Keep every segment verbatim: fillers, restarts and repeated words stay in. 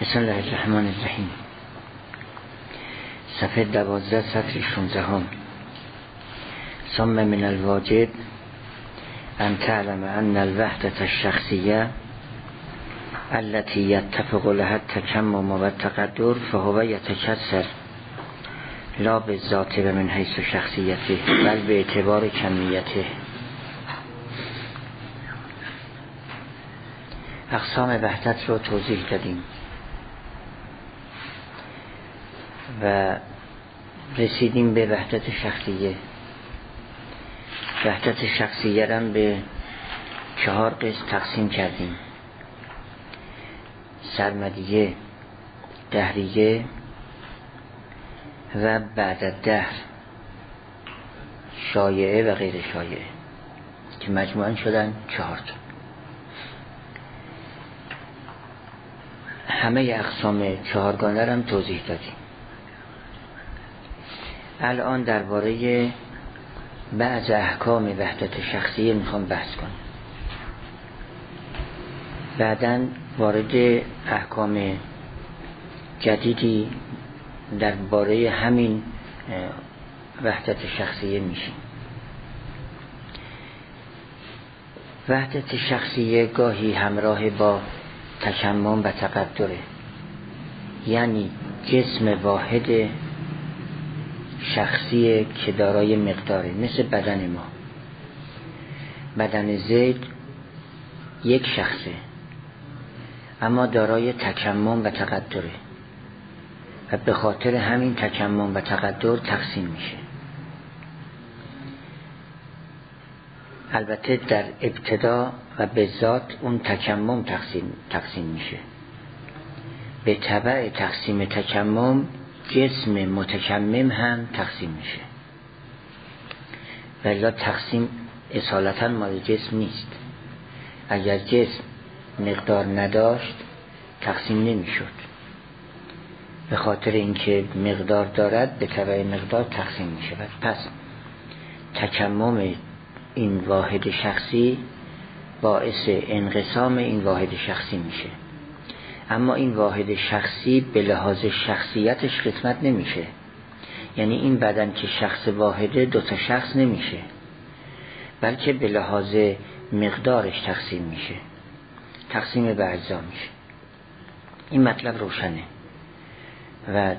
بسم الله الرحمن الرحیم. صفحه دوازده سطر شانزده هم. ثم من الواجب ان تعلم ان الوحدة الشخصیه التي يتفق لها التكمم والتقدر فهو يتكسر لا بالذات و من حیث شخصیته بل به اعتبار کمیته. اقسام وحدت رو توضیح دادیم و رسیدیم به وحدت شخصیه. وحدت شخصیه رو به چهار قسم تقسیم کردیم: سرمدیه، دهریه و بعد الدهر، شایعه و غیر شایعه، که مجموعاً شدن چهار تا. همه اقسام چهارگانه رو هم توضیح دادیم. الان درباره بعض احکام وحدت شخصیه میخوام بحث کنم، بعداً وارد احکام جدیدی درباره همین وحدت شخصیه میشیم. وحدت شخصیه گاهی همراه با تکمم و تقدره، یعنی جسم واحد شخصیه که دارای مقداره، مثل بدن ما. بدن زید یک شخصه اما دارای تکمم و تقدره و به خاطر همین تکمم و تقدر تقسیم میشه. البته در ابتدا و به ذات اون تکمم تقسیم, تقسیم میشه. به تبع تقسیم تکمم جسم متکمم هم تقسیم میشه، ولی تقسیم اصالتا مال جسم نیست. اگر جسم مقدار نداشت تقسیم نمیشد. به خاطر اینکه مقدار دارد به تبع مقدار تقسیم میشه. پس تکمم این واحد شخصی باعث انقسام این واحد شخصی میشه، اما این واحد شخصی به لحاظ شخصیتش قسمت نمیشه. یعنی این بدن که شخص واحده دو تا شخص نمیشه، بلکه به لحاظ مقدارش تقسیم میشه، تقسیم به اجزا میشه. این مطلب روشنه و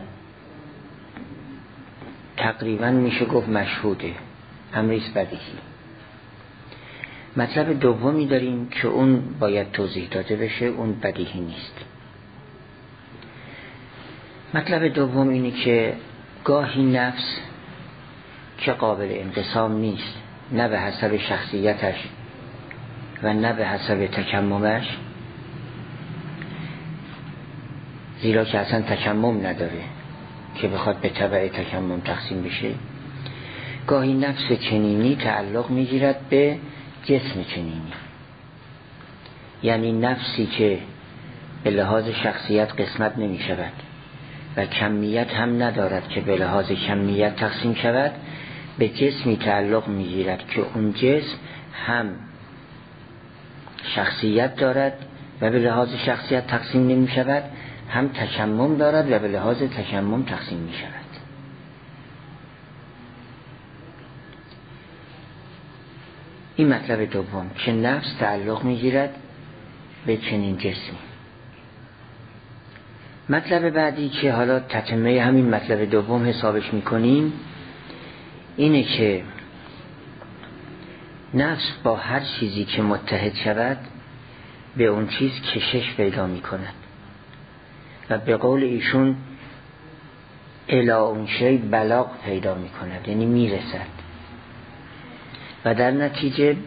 تقریبا میشه گفت مشهوده، امریست بدیهی. مطلب دومی داریم که اون باید توضیح داده بشه، اون بدیهی نیست. مطلب دوم اینه که گاهی نفس که قابل انقسام نیست، نه به حسب شخصیتش و نه به حسب تکممش، زیرا که اصلا تکمم نداره که بخواد به تبع تکمم تقسیم بشه، گاهی نفس چنینی تعلق میگیرد به جسم چنینی. یعنی نفسی که به لحاظ شخصیت قسمت نمی شود و کمیت هم ندارد که به لحاظ کمیت تقسیم شود، به جسمی تعلق می گیرد که اون جسم هم شخصیت دارد و به لحاظ شخصیت تقسیم نمی شود، هم تکمم دارد و به لحاظ تکمم تقسیم می شود. این مطلب دوم که نفس تعلق می گیرد به چنین جسمی. مطلب بعدی که حالا تتمه همین مطلب دوم حسابش می کنیم اینه که نفس با هر چیزی که متحد شود به اون چیز کشش پیدا می کند و به قول ایشون الی اون شی بلاغ پیدا می کند، یعنی می رسد و در نتیجه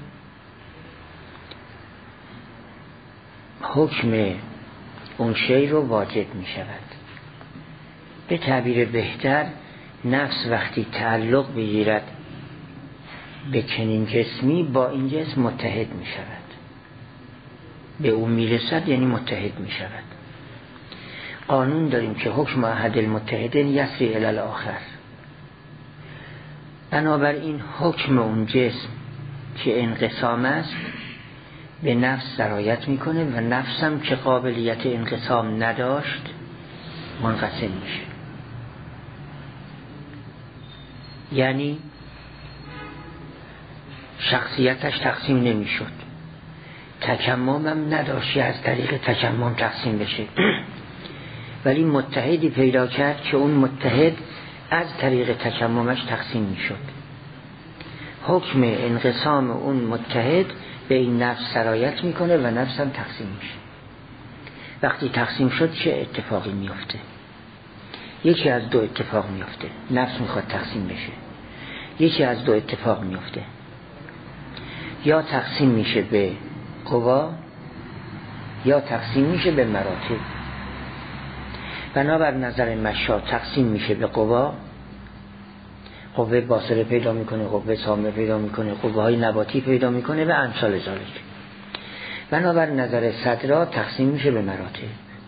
حکم اون شی رو واجب می شود. به تعبیر بهتر، نفس وقتی تعلق بگیرد به چنین جسمی با این جسم متحد می شود، به اون می رسد، یعنی متحد می شود. قانون داریم که حکم احد المتحدین یسری الی الاخر. بنابراین حکم اون جسم که انقسام است به نفس سرایت میکنه و نفسم که قابلیت انقسام نداشت منقسم میشه. یعنی شخصیتش تقسیم نمیشد، تکممم نداشت از طریق تکمم تقسیم بشه، ولی متحدی پیدا کرد که اون متحد از طریق تکممش تقسیم میشد. حکم انقسام اون متحد به این نفس سرایت میکنه و نفسم تقسیم میشه. وقتی تقسیم شد چه اتفاقی میفته؟ یکی از دو اتفاق میفته. نفس میخواد تقسیم بشه، یکی از دو اتفاق میفته. یا تقسیم میشه به قوا یا تقسیم میشه به مراتب. بنابر نظر مشا تقسیم میشه به قوا، قوه باصره پیدا میکنه، قوه سامه پیدا میکنه، قوه های نباتی پیدا میکنه و امثال ذالک. بنابر نظر صدرا تقسیم میشه به مراتب.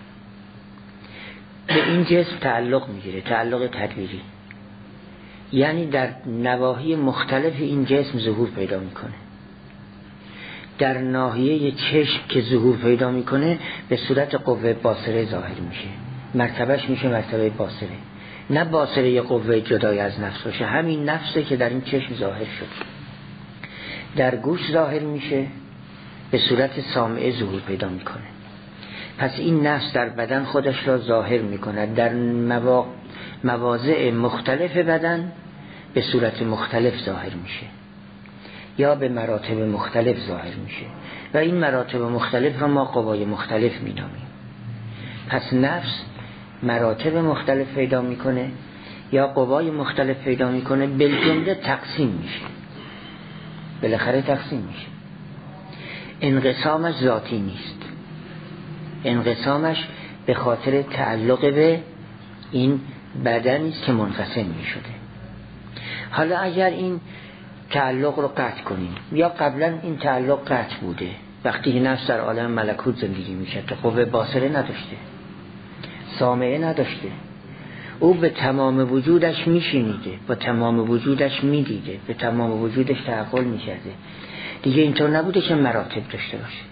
به این جسم تعلق میگیره، تعلق تدبیری، یعنی در نواحی مختلف این جسم ظهور پیدا میکنه. در ناحیه چشم که ظهور پیدا میکنه به صورت قوه باصره ظاهر میشه، مرتبهش میشه مرتبه باصره، نه باصره یه قوه جدای از نفس باشه، همین نفسه که در این چشم ظاهر شد. در گوش ظاهر میشه، به صورت سامعه ظهور پیدا میکنه. پس این نفس در بدن خودش را ظاهر میکنه، در موا... مواضع مختلف بدن به صورت مختلف ظاهر میشه یا به مراتب مختلف ظاهر میشه و این مراتب مختلف را ما قوای مختلف مینامیم. پس نفس مراتب مختلف پیدا میکنه یا قوای مختلف پیدا میکنه، بالجمله تقسیم میشه، بالاخره تقسیم میشه. انقسامش ذاتی نیست، انقسامش به خاطر تعلق به این بدنی است که منقسم میشده. حالا اگر این تعلق رو قطع کنیم یا قبلا این تعلق قطع بوده، وقتی نفس در عالم ملکوت زندگی میشه که قوه باصره نداشته، سامعه نداشته، او به تمام وجودش میشینیده، با تمام وجودش میدیده، به تمام وجودش تعقل میکرده، دیگه اینطور نبوده که مراتب داشته باشه.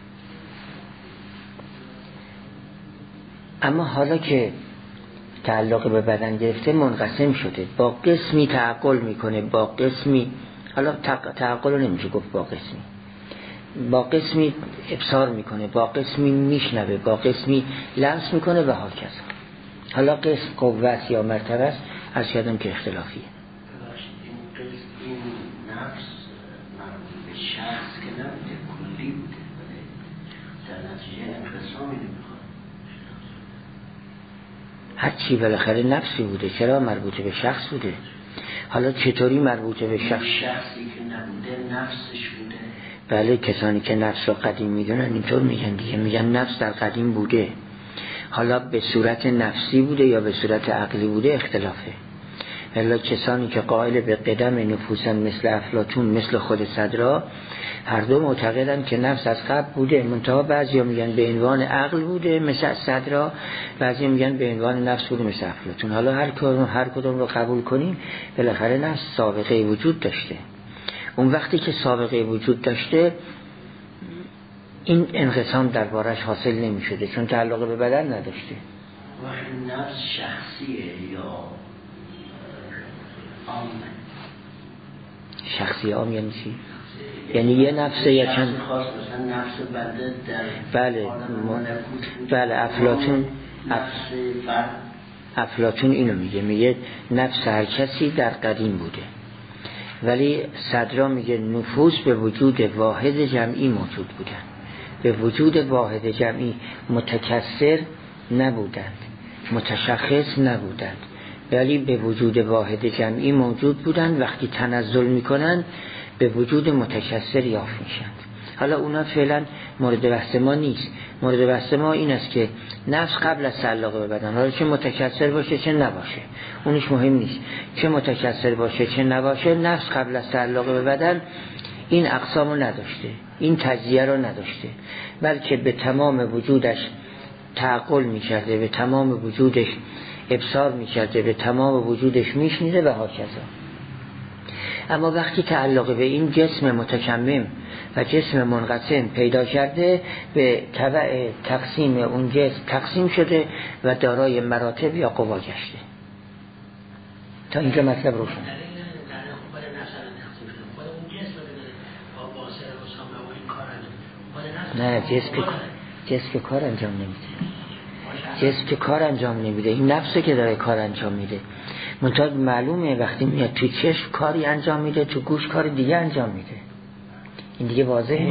اما حالا که تعلق به بدن گرفته منقسم شده، با قسمی تعقل میکنه، با قسمی، حالا تعقل رو نمیشه گفت، با قسمی با قسمی ابصار میکنه، با قسمی میشنوه، با قسمی لمس میکنه و ها کذا. حالا قسم قوت یا مرتبه است، از یادم که اختلافیه. این قسم این نفس مربوط به شخص که نبوده، کلی بوده، در نتیجه انقسامی نمیخواد. هرچی بالاخره نفسی بوده، چرا مربوط به شخص بوده؟ حالا چطوری مربوط به شخص؟ شخصی که نبوده نفسش بوده. بله، کسانی که نفس رو قدیم میدونن اینطور میگن دیگه، میگن نفس در قدیم بوده. حالا به صورت نفسی بوده یا به صورت عقلی بوده اختلافه. حالا کسانی که قائل به قدم نفوسن مثل افلاطون، مثل خود صدرا، هر دو معتقدن که نفس از قبل بوده، منتها بعضیا میگن به عنوان عقل بوده مثل صدرا، بعضیا میگن به عنوان نفس بوده مثل افلاطون. حالا هر کدوم هر کدوم رو قبول کنیم، بالاخره نفس سابقه وجود داشته. اون وقتی که سابقه وجود داشته، این انقسام دربارش حاصل نمی شده، چون تعلق به بدن نداشته. و نفس شخصیه یا عامه؟ شخصی عام یعنی چی؟ یعنی یه نفسه یا چند خاص، مثلا نفس بنده در بله ما... بله افلاطون اف... افلاطون اینو میگه، میگه نفس هر کسی در قدیم بوده، ولی صدرا میگه نفوس به وجود واحد جمعی موجود بودن، به وجود واحد جمعی متکثر نبودند، متشخص نبودند، ولی به وجود واحد جمعی موجود بودند. وقتی تنزل میکنن به وجود متکثر یافت میشن. حالا اونا فعلا مورد بحث ما نیست. مورد بحث ما این است که نفس قبل از تعلق به بدن، حالا چه متکثر باشه چه نباشه اونش مهم نیست، چه متکثر باشه چه نباشه، نفس قبل از تعلق به بدن این اقسامو نداشته، این تجزیه رو نداشته، بلکه به تمام وجودش تعقل میکرده، به تمام وجودش ابصار میکرده، به تمام وجودش میشنیده و هاکذا. اما وقتی تعلق به این جسم متکمم و جسم منقسم پیدا کرده، به تبع تقسیم اون جسم تقسیم شده و دارای مراتب یا قوا گشته. تا اینجا مطلب روشن. نه، جسم که جسم که کار انجام نمیده. جسم که کار انجام نمیده، این نفسه که داره کار انجام میده. منتها معلومه وقتی میاد تو چشم کاری انجام میده، تو گوش کار دیگه انجام میده. این دیگه واضحه.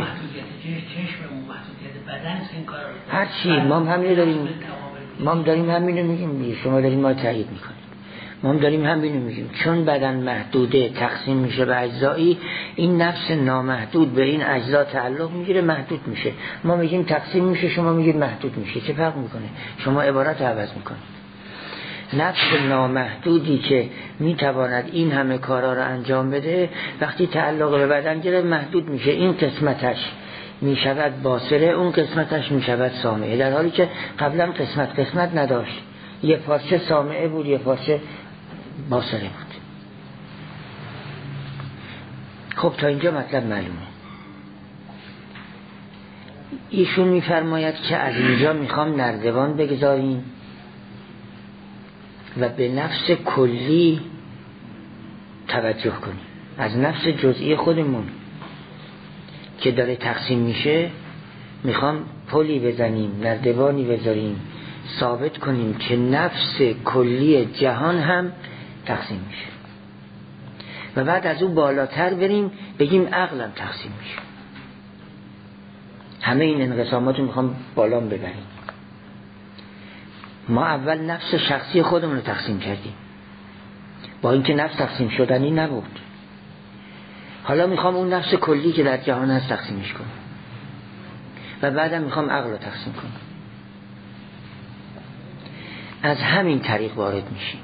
هر چی ما هم همینو داریم، ما هم داریم همینو میگیم، شما داریم ما تایید میکنیم. ما هم داریم همینو میگیم، چون بدن محدوده تقسیم میشه به اجزایی، این نفس نامحدود به این اجزا تعلق میگیره، محدود میشه. ما میگیم تقسیم میشه، شما میگید محدود میشه. چه فرق میکنه؟ شما عبارت عوض میکنید. نفس نامحدودی که میتواند این همه کارا رو انجام بده، وقتی تعلق به بدن گرفت محدود میشه. این قسمتش میشود باصره، اون قسمتش میشود سامعه، در حالی که قبلا قسمت قسمت نداشت. یه پارچه سامعه بود، یه پارچه باصره بود. خب تا اینجا مطلب معلومه. ایشون میفرماید که از اینجا میخوام نردبان بگذاریم و به نفس کلی توجه کنیم. از نفس جزئی خودمون که داره تقسیم میشه میخوام پلی بزنیم، نردبانی بذاریم، ثابت کنیم که نفس کلی جهان هم تقسیم میشه و بعد از اون بالاتر بریم بگیم عقلم تقسیم میشه. همه این انقسامات رو میخوام بالا ببریم. ما اول نفس شخصی خودمون رو تقسیم کردیم، با اینکه نفس تقسیم شدنی نبود. حالا میخوام اون نفس کلی که در جهان هست تقسیمش کنم و بعدم میخوام عقل رو تقسیم کنم. از همین طریق وارد میشیم.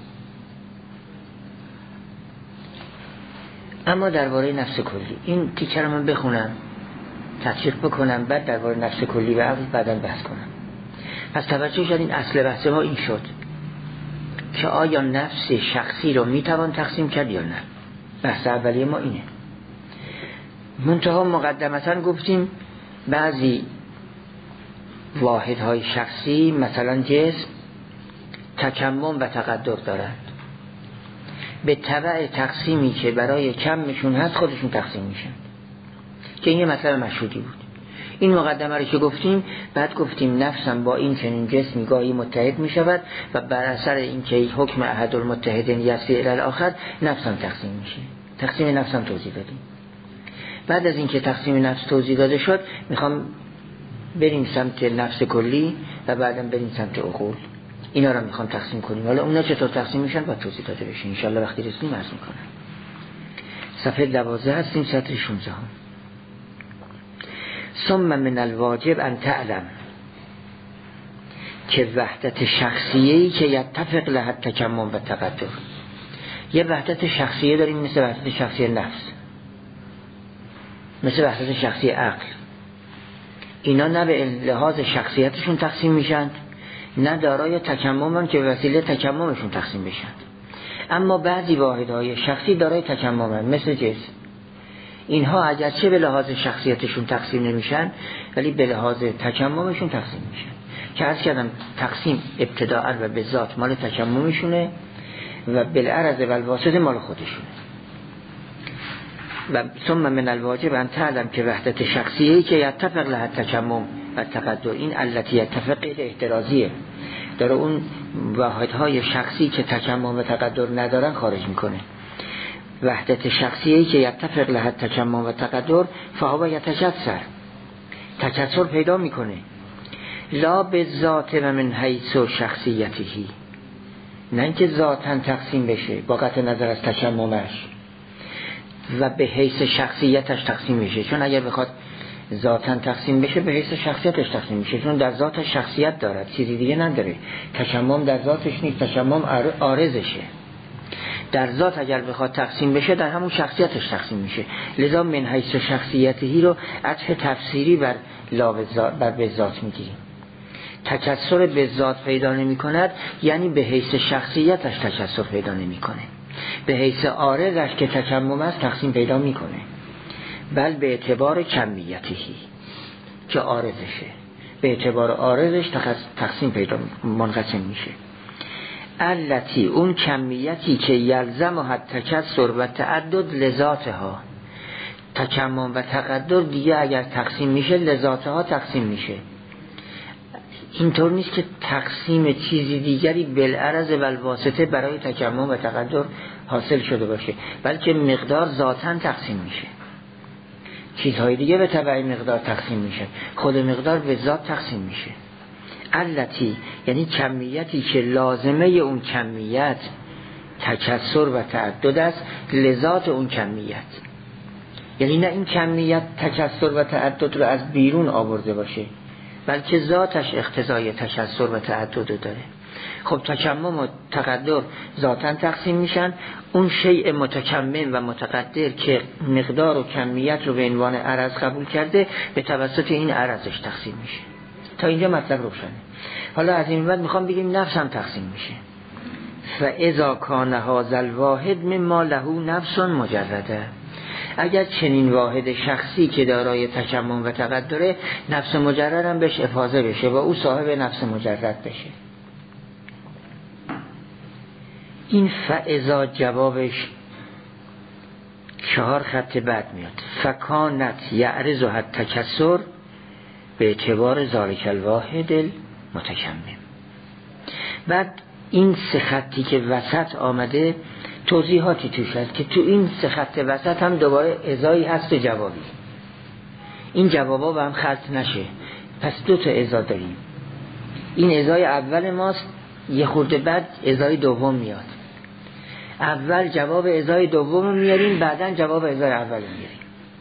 اما درباره نفس کلی این تیکه رو من بخونم، تحقیق بکنم، بعد درباره نفس کلی و عقل بعداً بحث کنم. پس توجه کردین اصل بحث ما این شد که آیا نفس شخصی رو میتوان تقسیم کرد یا نه. بحث اولیه ما اینه. منتها مقدمتاً گفتیم بعضی واحدهای شخصی مثلا جسم تکمم و تقدر دارند، به تبع تقسیمی که برای کمشون هست خودشون تقسیم میشن، که این یه مطلب مشهودی بود. این مقدمه رو که گفتیم، بعد گفتیم نفسم با این چنین جسمی گاهی متحد میشود و بر اثر این که حکم احد المتحدین یسری الی الاخر نفسم تقسیم میشه. تقسیم نفسم توضیح دادیم. بعد از این که تقسیم نفس توضیح داده شد، میخوام بریم سمت نفس کلی و بعدم بریم سمت عقول. اینا رو میخوام تقسیم کنیم. حالا اونا چطور تقسیم میشن باید توضیح داده بشه. ان شاء الله وقتی رسیدیم عرض میکنم. صفحه دوازده هستیم، سطر شانزده. ثم من الواجب ان تعلم که وحدت شخصیه‌ای که یتفق لها تکمم و تقدر. یه وحدت شخصیه داریم مثل وحدت شخصی نفس، مثل وحدت شخصی عقل. اینا نه به لحاظ شخصیتشون تقسیم میشن، نه دارای تکممن که وسیله تکممشون تقسیم بشن. اما بعضی واحدهای شخصی دارای تکممن مثل جسم. اینها اگرچه به لحاظ شخصیتشون تقسیم نمیشن ولی به لحاظ تکممشون تقسیم میشن، که عرض کردم تقسیم ابتداء و به ذات مال تکممشونه و بالعرض و الواسطه مال خودشونه. و ثم من الواجب ان تعلم که وحدت شخصیه‌ای که یتفق لها تکمم و تقدر، این التی یتفق احترازیه، داره اون واحدهای شخصی که تکمم و تقدر ندارن خارج میکنه. وحدت شخصیه‌ای که یتفق لها تکمم و تقدر فهو یتجسر، تکسر پیدا میکنه. لا به ذات و من حیث شخصیتهی، نه اینکه ذاتاً تقسیم بشه با قطع نظر از تکممش و به حیث شخصیتش تقسیم میشه، چون اگر بخواد ذاتاً تقسیم بشه به حیث شخصیتش تقسیم میشه، چون در ذاتش شخصیت دارد، چیزی دیگه نداره. تکمم در ذاتش نیست، تکمم عارضشه. در ذات اگر بخواد تقسیم بشه در همون شخصیتش تقسیم میشه. لذا من حیث شخصیتهی رو عطف تفسیری بر لا بر به ذات میگیریم. تکسر به ذات پیدا نمی کند یعنی به حیث شخصیتش تکسر پیدا نمی کنه. به حیث عارضش که تکمم است تقسیم پیدا میکنه، بل به اعتبار کمیتی که عارضشه، به اعتبار عارضش تقسیم پیدا منقسم میشه. التی اون کمیتی که یلزم و حد تکسر و تعدد لذاتها، تکمم و تقدر دیگه اگر تقسیم میشه لذاتها تقسیم میشه. اینطور نیست که تقسیم چیزی دیگری بالعرض و الواسطه برای تکمم و تقدر حاصل شده باشه، بلکه مقدار ذاتاً تقسیم میشه، چیزهای دیگه به تبع مقدار تقسیم میشه، خود مقدار به ذات تقسیم میشه. التی یعنی کمیتی که لازمه اون کمیت تکسر و تعدد است، لذات اون کمیت، یعنی نه این کمیت تکسر و تعدد رو از بیرون آورده باشه، بلکه ذاتش اقتضای تکسر و تعدد داره. خب تکمم و تقدر ذاتاً تقسیم میشن، اون شیء متکمم و متقدر که مقدار و کمیت رو به عنوان عرض قبول کرده به توسط این عرضش تقسیم میشه. تا اینجا مطلب روشنه. حالا از این بعد میخوام بگیم نفس هم تقسیم میشه. فاذا کان هذا الواحد مما له نفس مجرده، اگر چنین واحد شخصی که دارای تکمم و تقدره نفس مجرد هم بهش افاضه بشه و او صاحب نفس مجرد بشه. این فاذا جوابش چهار خط بعد میاد. فکانت یعرضها التکسر به اعتبار ذالک الواحد المتکمم. بعد این سه خطی که وسط آمده توضیحاتی توش هست که تو این سه خط وسط هم دوباره ازایی هست و جوابی. این جوابا با هم خلط نشه، پس دو تا ازا داریم. این ازای اول ماست، یه خورده بعد ازای دوم میاد. اول جواب ازای دوم میاریم، بعدن جواب ازای اول میاریم.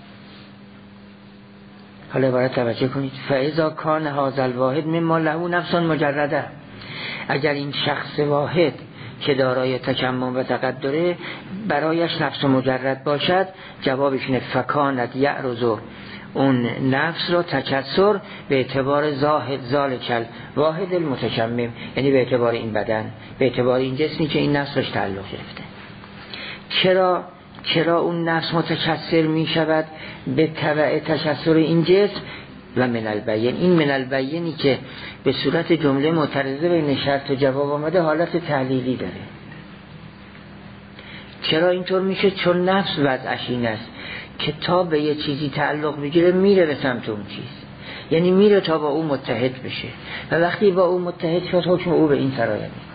حالا باید توجه کنید. فاذا کان هذا الواحد مما له نفس مجرده، اگر این شخص واحد که دارای تکمم و تقدره برایش نفس مجرد باشد، جوابش اینه فکانت یعرض اون نفس رو تکسر به اعتبار زاهد ذالک الواحد المتکمم، یعنی به اعتبار این بدن، به اعتبار این جسمی که این نفسش تعلق گرفته. چرا چرا اون نفس متکسر می شود؟ به تبع تکسر این جسم و من البین. این من البینی که به صورت جمله معترضه بین شرط و جواب آمده حالت تعلیلی داره. چرا اینطور میشه؟ چون نفس وضعش این است که تا به یه چیزی تعلق بگیره میره به سمت اون چیز، یعنی میره تا با او متحد بشه و وقتی با او متحد شد حکم او به این سرایت میکنه.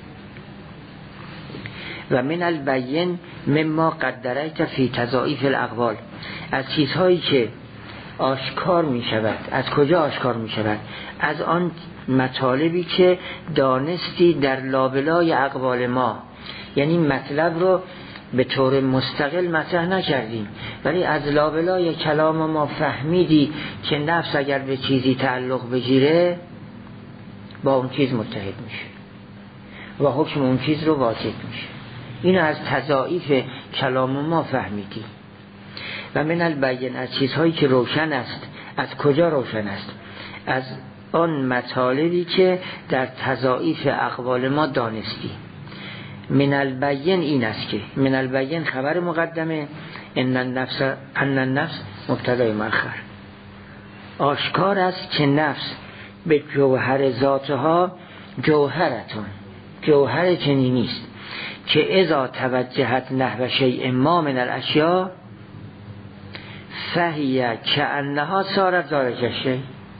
و من البین مما قدرت فی تضاعیف الاقوال، از چیزهایی که آشکار می شود. از کجا آشکار می شود؟ از آن مطالبی که دانستی در لابلای اقوال ما، یعنی مطلب رو به طور مستقل مطرح نکردیم ولی از لابلای کلام ما فهمیدی که نفس اگر به چیزی تعلق بگیره با اون چیز متحد میشه و حکم اون چیز رو واجب میشه. اینو از تضاعیف کلام ما فهمیدی. و من البین، از چیزهایی که روشن است. از کجا روشن است؟ از آن مطالبی که در تضاعیف اقوال ما دانستی. من البین این است که من البین خبر مقدمه، ان النفس ان النفس مبتدای مؤخر. آشکار است که نفس به جوهر ذاتها جوهرتون، جوهر چنینی است که اذا توجهت نحو شیء ما من الاشیاء فهیه کأنها صارت ذالک الشیء.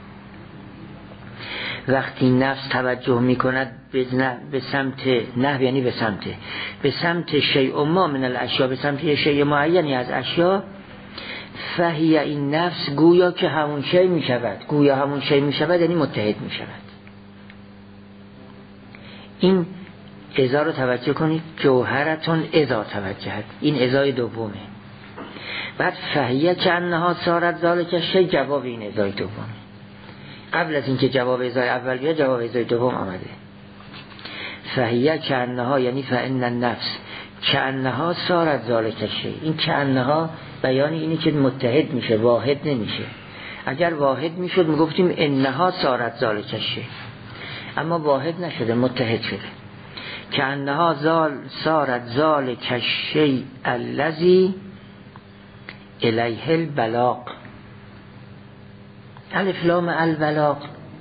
وقتی نفس توجه می کند به سمت نحو، یعنی به سمت به سمت شیء ما من الاشیاء، به سمت شیء معینی از اشیاء، فهیه این نفس گویا که همون شیء می شود، گویا همون شیء می شود یعنی متحد می شود. این اذا رو توجه کنید، جوهرتون اذا توجهت، این اذای دومه. بعد فهیه که انها صارت ذالک الشیء، جواب این اذای دومه. قبل از اینکه جواب اذای اول بیاد جواب اذای دوم آمده. فهیه که انها یعنی فان النفس که انها صارت ذالک الشیء. این که انها بیان اینی که متحد میشه، واحد نمیشه. اگر واحد میشد میگفتیم انها صارت ذالک الشیء، اما واحد نشده، متحد شده. که انها زال سارت زال کشی الذی الیه البلاغ. الف لام البلاغ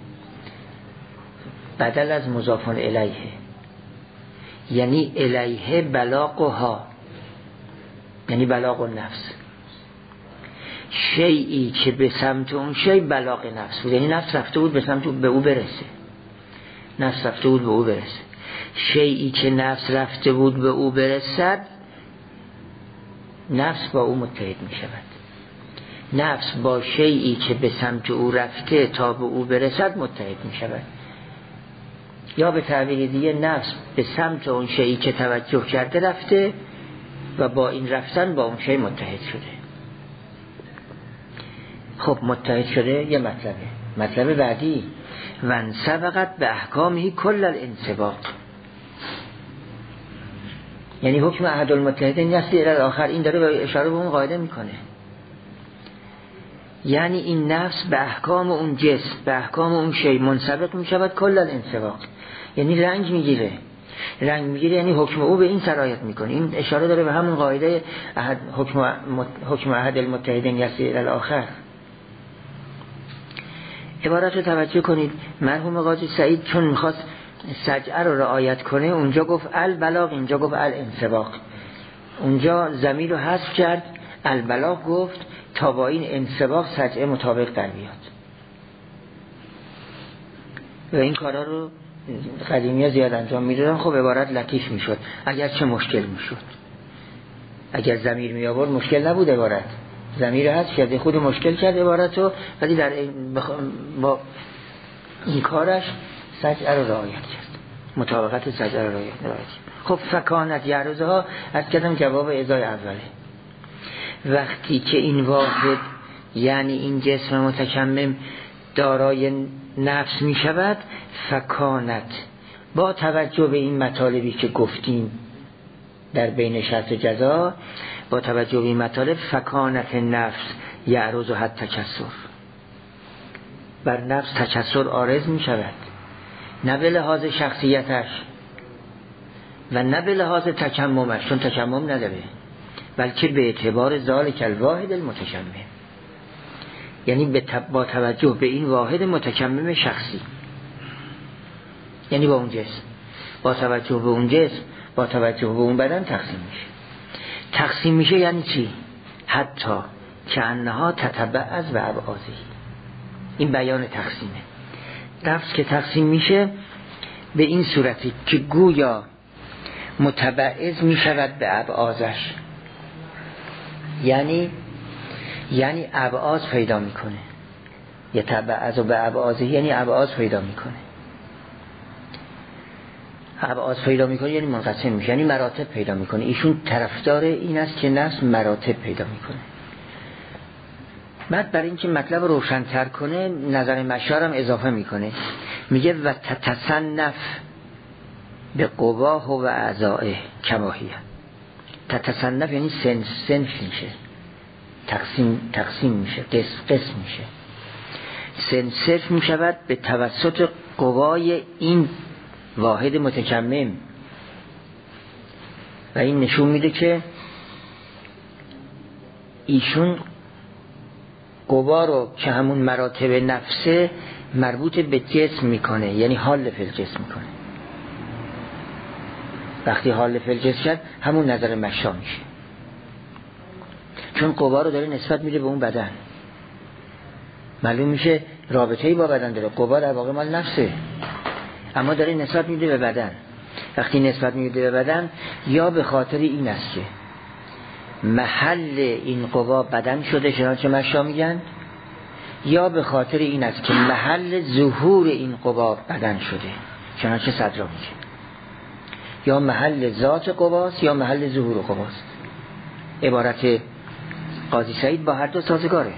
بدل از مضاف الیه، یعنی الیه بلاغها، یعنی بلاغ النفس، شیئی که به سمت اون شی بلاغ نفس بود، یعنی نفس رفته بود به سمت به او برسه، نفس رفته بود به او برسه. شیئی که نفس رفته بود به او برسد، نفس با او متحد می شود. نفس با شیئی که به سمت او رفته تا به او برسد متحد می شود. یا به تعبیر دیگه نفس به سمت اون شیئی که توجه کرده رفته و با این رفتن با اون شی متحد شده. خب متحد شده یه مطلبه. مطلب بعدی وان سبقت به احکامه کل الانسباق، یعنی حکم احد المتحدین یستی الی الاخر. این داره به اشاره به اون قاعده میکنه، یعنی این نفس به احکام اون جسم، به احکام اون شی منسبق میشود کل الانسباق، یعنی رنگ میگیره. رنگ میگیره یعنی حکم او به این سرایت میکنه. این اشاره داره به همون قاعده احد حکم حکم احد المتحدین یستی الی الاخر. عبارت رو توجه کنید. مرحوم قاضی سعید چون میخواست سجعه رو رعایت کنه اونجا گفت البلاغ، اینجا گفت الانسباق. اونجا ضمیر رو حذف کرد، البلاغ گفت تا با این انسباق سجعه مطابق در بیاد. و این کارا رو قدیمی ها زیاد انجام میدادن. خب عبارت لطیف میشد، اگر چه مشکل میشد. اگر ضمیر می آورد مشکل نبود، عبارت ضمیر حذف کرد خود مشکل کرد عبارت رو، ولی در این بخ... با این کارش سجعه رو رعایت کرد، مطابقت سجعه رو رعایت کرد. خب فکانت یعرضه ها از کدام جواب ازای اوله. وقتی که این واحد یعنی این جسم متکمم دارای نفس می شود، فکانت با توجه به این مطالبی که گفتیم در بین شرط جزا، با توجه به این مطالب فکانت نفس یعرض و حد تکسر، بر نفس تکسر عارض می شود، نه به لحاظ شخصیتش و نه به لحاظ تکممش، چون تکمم نداره، بلکه به اعتبار ذالک الواحد المتکمم، یعنی با توجه به این واحد متکمم شخصی، یعنی با اون جسم، با توجه به اون جسم، با توجه به اون بدن تقسیم میشه. تقسیم میشه یعنی چی؟ حتی که انها تتبعض و ابعاضی. این بیان تقسیمه. نفس که تقسیم میشه به این صورتی که گویا متبعض میشود به ابعاضش، یعنی یعنی ابعاض پیدا میکنه. یتبعض و به ابعاضی یعنی ابعاض پیدا میکنه. ابعاض پیدا میکنه یعنی منقسم میشه، یعنی مراتب پیدا میکنه. ایشون طرفدار این است که نفس مراتب پیدا میکنه. بعد برای اینکه مطلب روشن‌تر کنه نظر مشار هم اضافه میکنه، میگه و تتصنف به قواه و اعضائه کماهیه. تتصنف یعنی سنف سنف میشه، تقسیم تقسیم میشه، قسم قسم میشه، سنف سنف میشود به توسط قوای این واحد متکمم. و این نشون میده که ایشون قوا رو که همون مراتب نفسه مربوط به جسم میکنه، یعنی حال فی الجسم میکنه. وقتی حال فی الجسم شد همون نظر مشا میشه، چون قوا رو داره نسبت میده به اون بدن. معلوم میشه رابطه‌ای با بدن داره. قوا در واقع مال نفسه، اما داره نسبت میده به بدن. وقتی نسبت میده به بدن یا به خاطر این است که محل این قوا بدن شده چنانچه مشا میگن، یا به خاطر این است که محل ظهور این قوا بدن شده چنانچه صدرا میگه، یا محل ذات قواست یا محل ظهور قواست. عبارت قاضی سعید با هر دو سازگاره،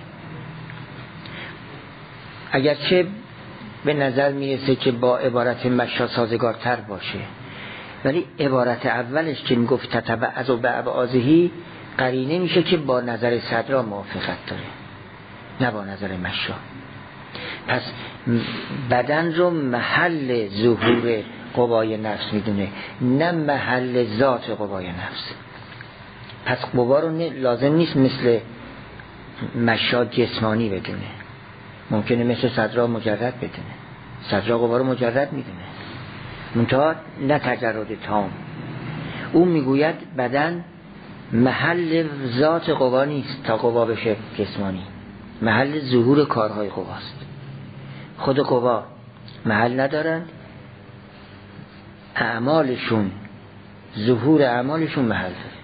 اگرچه به نظر میرسه که با عبارت مشا سازگارتر باشه، ولی عبارت اولش که میگفت تتبعض و به ابعاضه قرینه میشه که با نظر صدرا موافقت داره، نه با نظر مشا. پس بدن رو محل ظهور قوای نفس میدونه، نه محل ذات قوای نفس. پس قوا رو لازم نیست مثل مشاط جسمانی بدونه، ممکنه مثل صدرا مجرد بدونه. صدرا قوا رو مجرد میدونه، منتها نه تجرد تام. او میگوید بدن محل ذات قوا نیست تا قوا بشه جسمانی، محل ظهور کارهای قواست. خود قوا محل ندارند، اعمالشون، ظهور اعمالشون محل داره.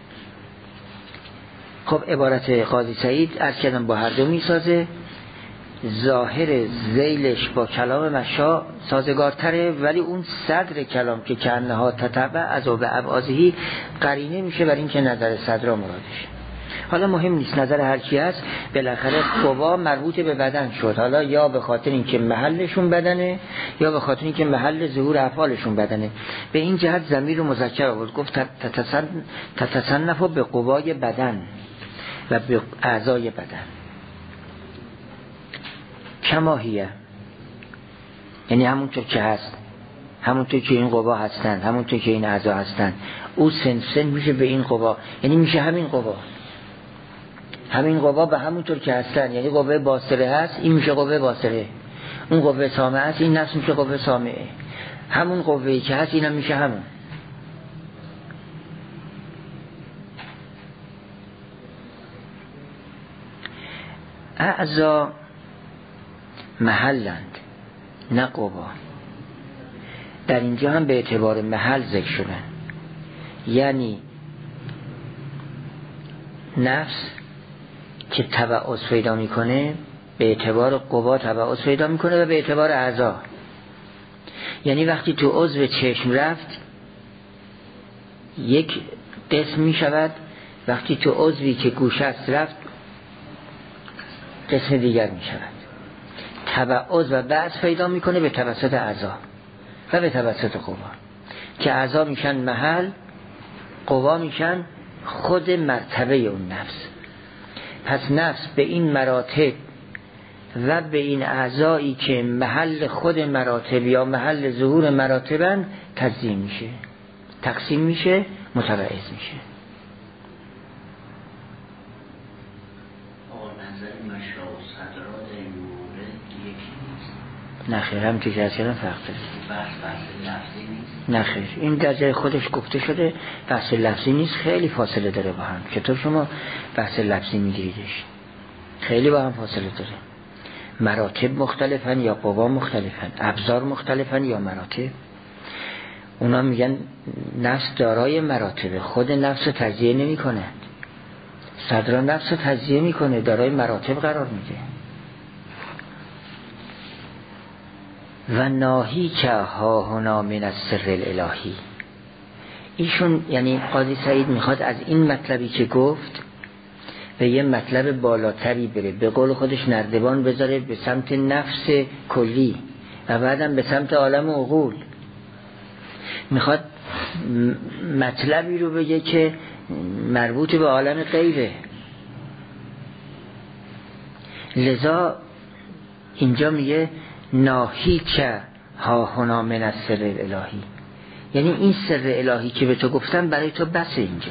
خب عبارت قاضی سعید از کردم با هر دو میسازه. ظاهر ذیلش با کلام مشا سازگارتره، ولی اون صدر کلام که کنها تتبع از او به ابعاضی قرینه میشه بر این که نظر صدر مرادشه. حالا مهم نیست نظر هر کی هست، بالاخره قوا مربوط به بدن شد، حالا یا به خاطر اینکه محلشون بدنه یا به خاطر اینکه محل ظهور افعالشون بدنه. به این جهت ضمیر رو مذکر آورد، گفت تتصنف به قوای بدن و به اعضای بدن. کماهیه یعنی همونطور که هست، همونطور که این قوا هستن، همونطور که این اعضا هستن، او سن سن میشه به این قوا، یعنی میشه همین قوا، همین قوا به همونطور که هستن. یعنی قوه باصره هست، این میشه قوه باصره، اون قوه سامعه هست، این نفس میشه قوه سامعه، همون قوه‌ای که هست اینم میشه همون. اعضا محلند نه قوا. در اینجا هم به اعتبار محل ذکر شدن، یعنی نفس که تبعض پیدا میکنه به اعتبار قوا تبعض پیدا میکنه و به اعتبار اعضا. یعنی وقتی تو عضو چشم رفت یک قسم میشود، وقتی تو عضوی که گوشه است رفت قسم دیگر میشود. تبعض و بعض پیدا میکنه به توسط اعضا و به توسط قوا، که اعضا میشن محل، قوا میشن خود مرتبه اون نفس. پس نفس به این مراتب و به این اعضایی که محل خود مراتب یا محل ظهور مراتبن تجزیه میشه، تقسیم میشه، متبعض میشه. نخیر، هم تو که از کردن فرق داره. بحث بحث لفظی نیست؟ نخیر، این در جای خودش گفته شده، بحث لفظی نیست، خیلی فاصله داره با هم. چطور شما بحث لفظی میگیریدش؟ خیلی با هم فاصله داره. مراتب مختلفن یا قوا مختلفن، ابزار مختلفن یا مراتب. اونا میگن نفس دارای مراتب، خود نفس تجزیه نمی کنه. صدر نفس تجزیه میکنه، دارای مراتب قرار میده. و ناهی که ها هنا من السر الالهی. ایشون یعنی قاضی سعید میخواد از این مطلبی که گفت به یه مطلب بالاتری بره، به قول خودش نردبان بذاره به سمت نفس کلی و بعدم به سمت عالم عقول. میخواد مطلبی رو بگه که مربوط به عالم غیبه. لذا اینجا میگه ناهی که ها هنا من السر الالهی، یعنی این سر الهی که به تو گفتم برای تو بس اینجا،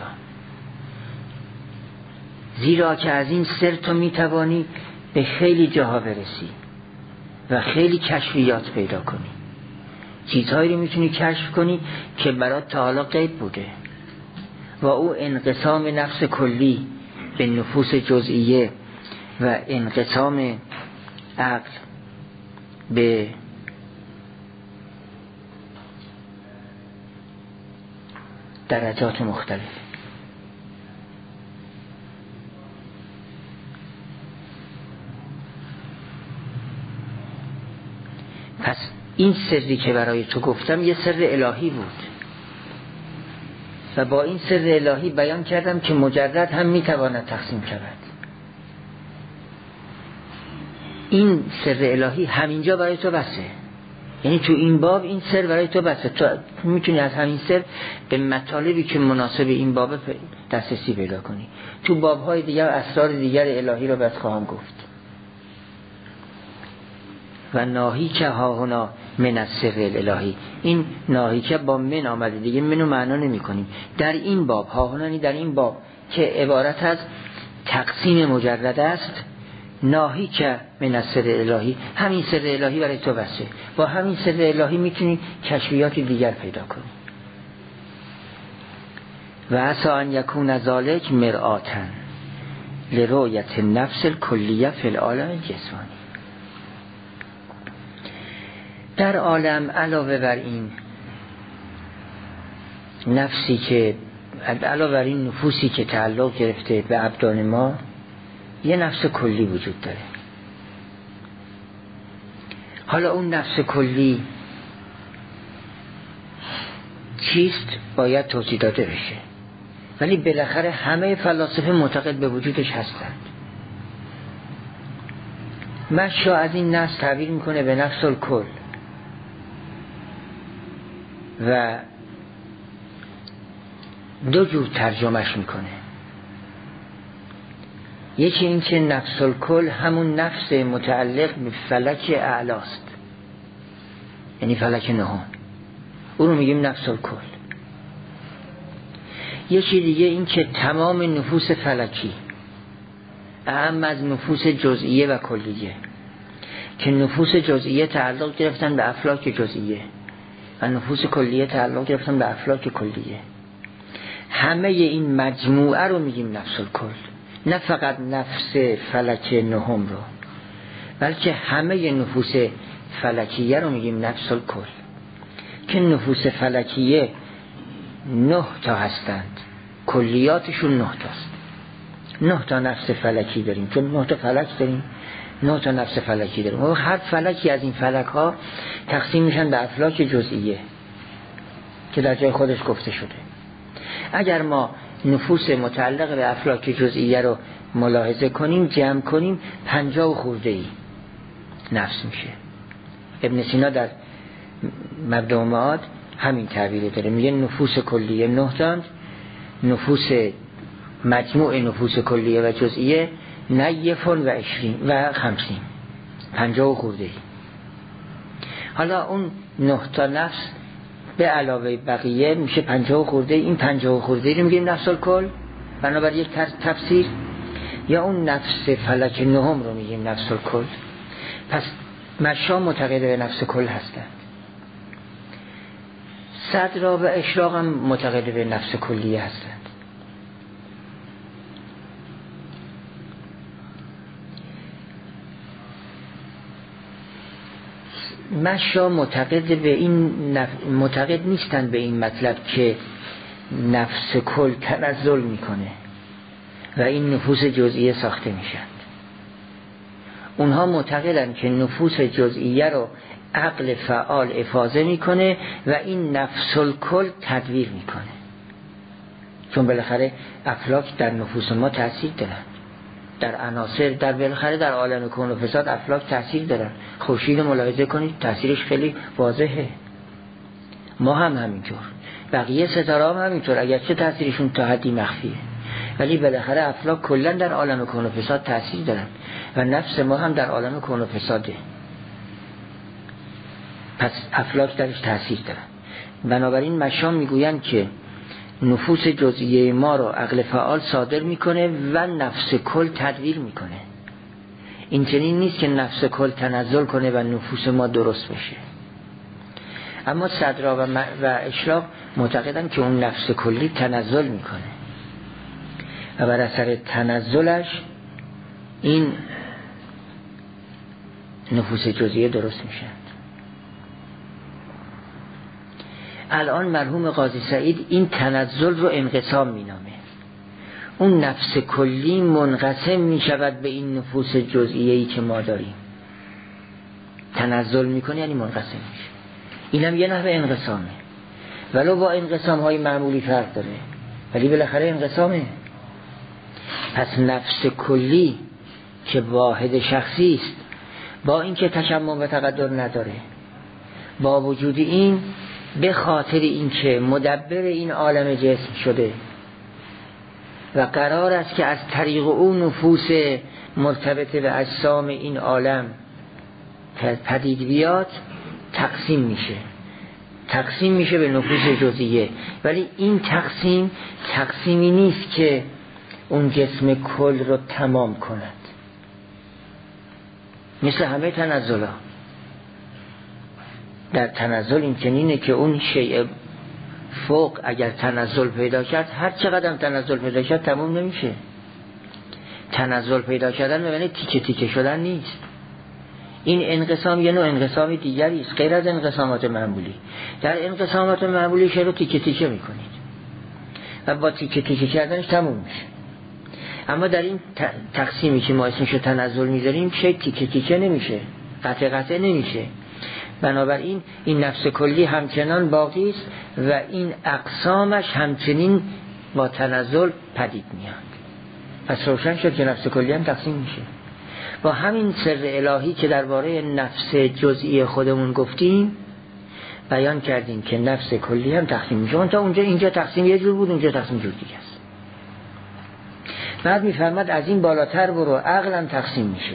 زیرا که از این سر تو میتوانی به خیلی جاها برسی و خیلی کشفیات پیدا کنی، چیزهایی رو میتونی کشف کنی که برات تا حالا غیب بوده. و او انقسام نفس کلی به نفوس جزئیه و انقسام عقل به درجات مختلف. پس این سری که برای تو گفتم یه سر الهی بود و با این سر الهی بیان کردم که مجرد هم میتواند تقسیم شود. این سر الهی همینجا برای تو بسه، یعنی تو این باب این سر برای تو بسه، تو میتونی از همین سر به مطالبی که مناسب این باب دسترسی پیدا کنی. تو بابهای دیگر اسرار دیگر الهی رو بس خواهم گفت. و ناهی که ها هنا من السر الالهی. این ناهیک با من آمده دیگه، منو معنا نمی کنیم. در این باب ها هنانی در این باب که عبارت از تقسیم مجرد است، ناهیک من السر الهی، همین سر الهی برای تو بسه. با همین سر الهی میتونی کشفیات دیگر پیدا کنی. و عسى ان یکون ذلک مرآتا لرؤیت النفس الکلیه فی العالم الجسمانی. در عالم علاوه بر این نفسی که علاوه بر این نفوسی که تعلق گرفته به ابدان ما، یه نفس کلی وجود داره. حالا اون نفس کلی چیست باید توضیح داده بشه، ولی بالاخره همه فلاسفه معتقد به وجودش هستند. مشا از این نفس تعبیر میکنه به نفس الکل و دو جور ترجمهش میکنه. یکی این که نفس الکل همون نفس متعلق به فلک اعلاست، یعنی فلک نهم، اون رو میگیم نفس الکل. یکی دیگه این که تمام نفوس فلکی، اهم از نفوس جزئیه و کلیه، که نفوس جزئیه تعلق گرفتن به افلاک جزئیه و نفوس کلیه تعلق گرفتن به افلاک کلیه، همه این مجموعه رو میگیم نفس الکل. نه فقط نفس فلک نهم رو، بلکه همه نفوس فلکیه رو میگیم نفس الکل، که نفوس فلکیه نه تا هستند، کلیاتشون نه تاست. نه تا نفس فلکی داریم، چون نه تا فلک داریم، نه تا نفس فلکی داریم. و هر فلکی از این فلک ها تقسیم میشن به افلاک جزئیه که در جای خودش گفته شده. اگر ما نفوس متعلق به افلاک جزئیه رو ملاحظه کنیم، جمع کنیم، پنجاه و خورده ای نفس میشه. ابن سینا در مبدأ و معاد همین تعبیر داره، میگه نفوس کلیه نه تاند، نفوس مجموع نفوس کلیه و جزئیه نیفون و عشرین و خمسین، پنجاه و خورده ای. حالا اون نه تا نفس به علاوه بقیه میشه پنجاه و خورده. این پنجاه و خورده ای رو میگیم نفس الکل بنابر یک تفسیر، یا اون نفس فلک نهم رو میگیم نفس الکل. پس مشا معتقد به نفس کل هستند. صدرا و اشراق هم معتقد به نفس کلیه هستند. مشا معتقد به این نف... معتقد نیستند به این مطلب که نفس کل تنزل میکنه و این نفوس جزئیه ساخته میشند. اونها معتقدند که نفوس جزئیه رو عقل فعال افاضه میکنه و این نفس الکل تدویر میکنه، چون بالاخره افلاک در نفوس ما تأثیر دارن، در عناصر، در بالاخره در عالم کون و فساد افلاک تأثیر دارن. خورشید ملاحظه کنید تأثیرش خیلی واضحه، ما هم همینطور، بقیه ستاره هم همینطور، اگرچه تأثیرشون تا حدی مخفیه، ولی بالاخره افلاک کلا در عالم کون و فساد تأثیر دارن و نفس ما هم در عالم کون و فساده، پس افلاک درش تأثیر دارن. بنابراین مشام میگویند که نفوس جزئیه ما رو عقل فعال صادر میکنه و نفس کل تدویر میکنه. این چنین نیست که نفس کل تنزل کنه و نفوس ما درست بشه. اما صدرا و, م... و اشراق معتقدن که اون نفس کلی تنزل میکنه و بر اثر تنزلش این نفوس جزئیه درست میشه. الان مرحوم قاضی سعید این تنزل رو انقسام مینامه. اون نفس کلی منقسم میشود به این نفوس جزئیه‌ای که ما داریم. تنزل میکنه یعنی منقسم میشه. اینم یه نحوه انقسامه، ولو با انقسام های معمولی فرق داره، ولی بالاخره انقسامه. پس نفس کلی که واحد شخصی است، با اینکه تشمم و تقدر نداره، با وجود این به خاطر اینکه مدبر این عالم جسم شده و قرار است که از طریق اون نفوس مرتبط به اجسام این عالم پدید بیاد، تقسیم میشه، تقسیم میشه به نفوس جزئیه. ولی این تقسیم تقسیمی نیست که اون جسم کل رو تمام کند، مثل همه تنزل‌ها. در تنزل این چنینه که اون شیء فوق اگر تنزل پیدا کرد، هر چقدر تنزل پیدا کرد تمام نمیشه. تنزل پیدا کردن معنی تیکه تیکه شدن نیست. این انقسام یه نوع انقسام دیگری است غیر از انقسامات معمولی. در انقسامات معمولی شی رو تیکه تیکه میکنید و با تیکه تیکه کردنش تموم میشه. اما در این تقسیمی که ما اسمش تنزل میذاریم شی تیکه تیکه نمیشه، قطع قطع نمیشه. بنابراین این نفس کلی همچنان باقی است و این اقسامش همچنین با تنزل پدید میاد. پس روشن شد که نفس کلی هم تقسیم میشه. با همین سر الهی که درباره نفس جزئی خودمون گفتیم بیان کردیم که نفس کلی هم تقسیم میشه. اون تا اونجا اینجا تقسیم یه جور بود، اونجا تقسیم جور دیگه است. بعد میفرماد از این بالاتر برو، عقلم تقسیم میشه.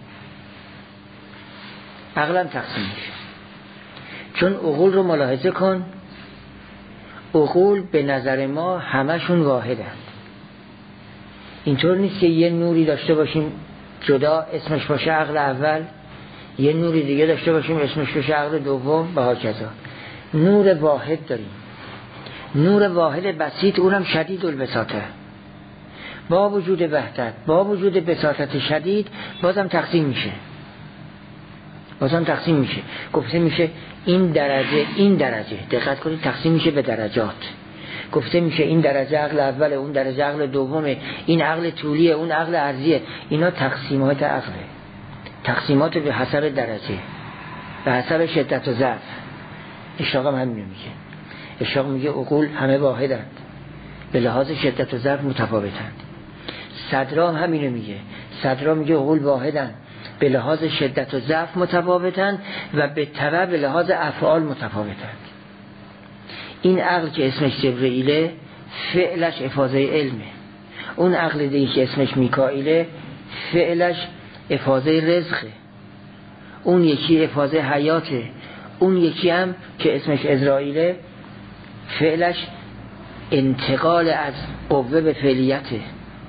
عقلم تقسیم میشه چون عقول رو ملاحظه کن، عقول به نظر ما همشون واحدند. اینطور نیست که یه نوری داشته باشیم جدا اسمش باشه عقل اول، یه نوری دیگه داشته باشیم اسمش باشه عقل دوم و هاکذا. نور واحد داریم، نور واحد بسیط، اونم شدید البساطه. با وجود وحدت، با وجود بساطت شدید، بازم تقسیم میشه، بازم تقسیم میشه. گفته میشه این درجه این درجه، دقت کنید تقسیم میشه به درجات. گفته میشه این درجه عقل اوله، اون درجه عقل دومه، این عقل طولیه، اون عقل عرضیه. اینا تقسیمات عقله، تقسیمات به حسب درجه، به حسب شدت و ضعف. اشراق هم همینو میگه. اشراق میگه عقول همه واحدند، به لحاظ شدت و ضعف متفاوتند. صدرا هم همینو میگه. صدرا میگه عقول واحدند، به لحاظ شدت و ضعف متفاوتند و به تبع به لحاظ افعال متفاوتند. این عقل که اسمش جبرئیله فعلش افاضه علمه، اون عقل دیگه که اسمش میکائیله فعلش افاضه رزقه، اون یکی افاضه حیاته، اون یکی هم که اسمش عزرائیله فعلش انتقال از قوه به فعلیته